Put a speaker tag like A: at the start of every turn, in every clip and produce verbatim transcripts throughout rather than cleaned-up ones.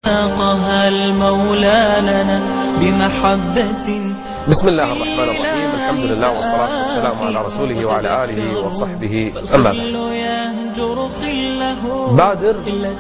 A: ساقها المولى لنا بمحبة.
B: بسم الله الرحمن الرحيم. الحمد لله والصلاة والسلام على رسوله وعلى آله وصحبه. أما بعد، بادر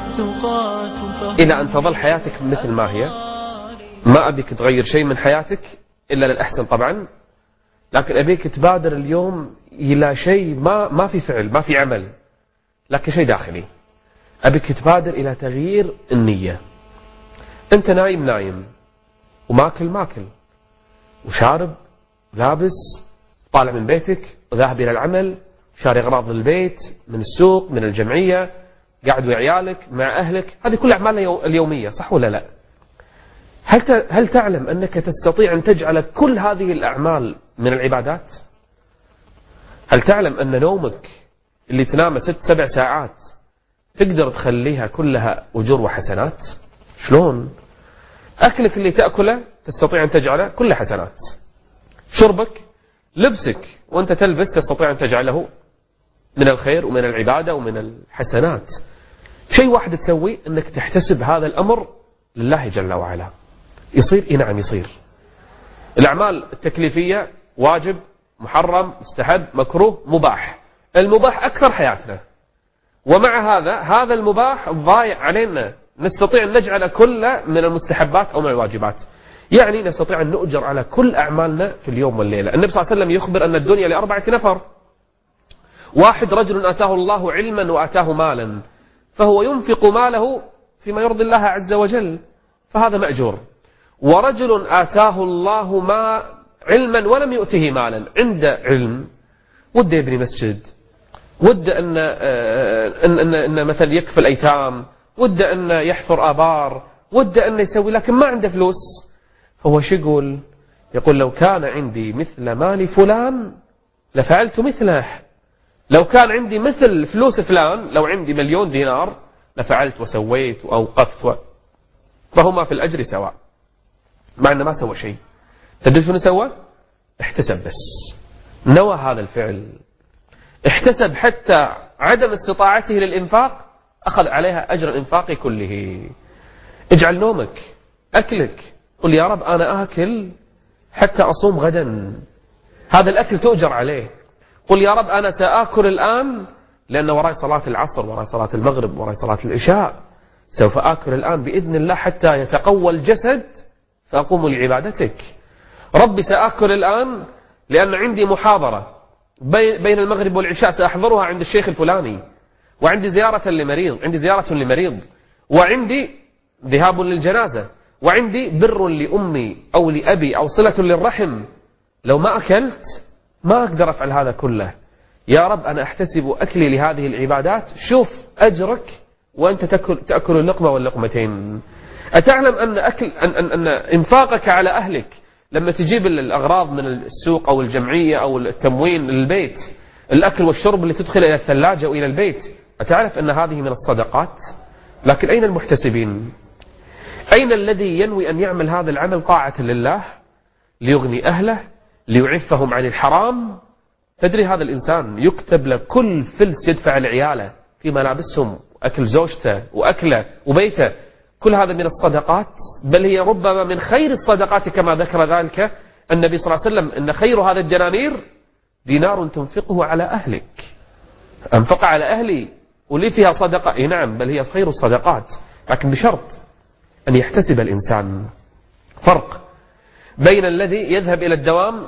B: إلى أن تظل حياتك مثل ما هي. ما أبيك تغير شيء من حياتك إلا للأحسن طبعا، لكن أبيك تبادر اليوم إلى شيء ما ما في فعل، ما في عمل، لكن شيء داخلي. أبيك تبادر إلى تغيير النية. أنت نايم نايم وماكل ماكل وشارب لابس، طالع من بيتك وذاهب إلى العمل، شاري أغراض البيت من السوق من الجمعية، قاعد ويا عيالك مع أهلك. هذه كل أعمالنا اليومية، صح ولا لا؟ هل هل تعلم أنك تستطيع أن تجعل كل هذه الأعمال من العبادات؟ هل تعلم أن نومك اللي تنام ست سبع ساعات تقدر تخليها كلها أجور وحسنات؟ شلون؟ أكلك اللي تأكله تستطيع أن تجعله كل حسنات. شربك، لبسك وأنت تلبس تستطيع أن تجعله من الخير ومن العبادة ومن الحسنات. شيء واحد تسوي أنك تحتسب هذا الأمر لله جل وعلا. يصير؟ إيه نعم يصير. الأعمال التكليفية واجب، محرم، مستحب، مكروه، مباح. المباح أكثر حياتنا، ومع هذا هذا المباح ضايع علينا. نستطيع أن نجعل كل من المستحبات أو من الواجبات. يعني نستطيع أن نؤجر على كل أعمالنا في اليوم والليلة. النبي صلى الله عليه وسلم يخبر أن الدنيا لأربعة نفر: واحد رجل آتاه الله علما وآتاه مالا فهو ينفق ماله فيما يرضي الله عز وجل فهذا مأجور. ورجل آتاه الله ما علما ولم يؤته مالا، عنده علم، وده يبني مسجد، وده أن, أن, أن, أن مثلا يكفل أيتام، وده أن يحفر آبار، وده أن يسوي، لكن ما عنده فلوس. فهو شو يقول؟ يقول لو كان عندي مثل مال فلان لفعلت مثله. لو كان عندي مثل فلوس فلان، لو عندي مليون دينار لفعلت وسويت وأوقفت و... فهما في الأجر سواء، مع أنه ما سوى شيء. تدري شنو سوى؟ احتسب، بس نوى هذا الفعل، احتسب حتى عدم استطاعته للإنفاق أخذ عليها أجر الإنفاق كله. اجعل نومك، أكلك، قل يا رب أنا آكل حتى أصوم غدا، هذا الأكل تؤجر عليه. قل يا رب أنا سآكل الآن لأن وراي صلاة العصر، وراي صلاة المغرب، وراي صلاة العشاء، سوف آكل الآن بإذن الله حتى يتقوى الجسد فأقوم لعبادتك. ربي سآكل الآن لأن عندي محاضرة بين المغرب والعشاء سأحضرها عند الشيخ الفلاني، وعندي زيارة لمريض، عندي زيارة لمريض، وعندي ذهاب للجنازة، وعندي بر لأمي أو لأبي أو صلة للرحم. لو ما أكلت ما أقدر أفعل هذا كله. يا رب أنا أحتسب أكلي لهذه العبادات، شوف أجرك وأنت تأكل, تأكل اللقمة واللقمتين. أتعلم أن, أكل أن, أن, أن إنفاقك على أهلك لما تجيب الأغراض من السوق أو الجمعية أو التموين للبيت، الأكل والشرب اللي تدخل إلى الثلاجة وإلى البيت، أتعرف أن هذه من الصدقات؟ لكن أين المحتسبين؟ أين الذي ينوي أن يعمل هذا العمل طاعة لله ليغني أهله ليعفهم عن الحرام؟ تدري هذا الإنسان يكتب له كل فلس يدفع لعياله في ملابسهم، أكل زوجته وأكله وبيته، كل هذا من الصدقات، بل هي ربما من خير الصدقات كما ذكر ذلك النبي صلى الله عليه وسلم أن خير هذا الدنانير دينار تنفقه على أهلك. أنفق على أهلي ولي فيها صدقة، إيه نعم، بل هي خير الصدقات، لكن بشرط أن يحتسب الإنسان. فرق بين الذي يذهب إلى الدوام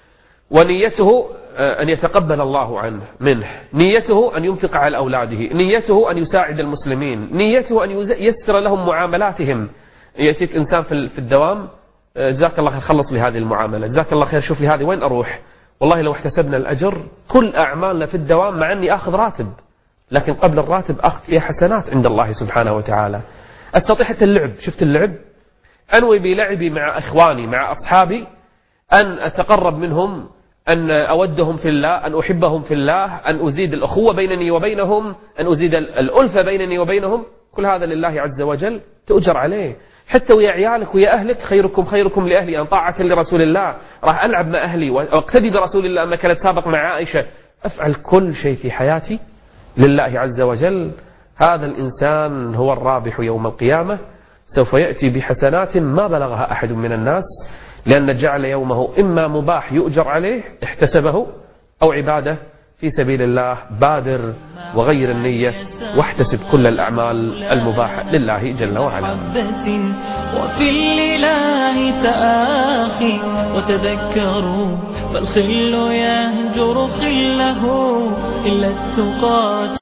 B: ونيته أن يتقبل الله عنه منه، نيته أن ينفق على أولاده، نيته أن يساعد المسلمين، نيته أن ييسر لهم معاملاتهم. يأتيك إنسان في الدوام، جزاك الله خير خلص لي هذه المعاملة، جزاك الله خير شوف لي هذه وين أروح. والله لو احتسبنا الأجر كل أعمالنا في الدوام، مع أني أخذ راتب، لكن قبل الراتب أخذ فيها حسنات عند الله سبحانه وتعالى. أستطيع حتى اللعب، شفت اللعب، أنوي بلعبي مع أخواني مع أصحابي أن أتقرب منهم، أن أودهم في الله، أن أحبهم في الله، أن أزيد الأخوة بينني وبينهم، أن أزيد الألفة بينني وبينهم. كل هذا لله عز وجل تؤجر عليه. حتى ويا عيالك ويا أهلك، خيركم خيركم لأهلي، أن طاعة لرسول الله، راح ألعب مع أهلي وأقتدي برسول الله أما كانت سابق مع عائشة، أفعل كل شيء في حياتي لله عز وجل. هذا الإنسان هو الرابح يوم القيامة. سوف يأتي بحسنات ما بلغها أحد من الناس، لأن جعل يومه إما مباح يؤجر عليه احتسبه، أو عبادة في سبيل الله. بادر وغير النية واحتسب كل الأعمال المباحة لله جل وعلا.
A: وفي الإله تآخي وتذكروا، فالخل يهجر خله إلا التقات.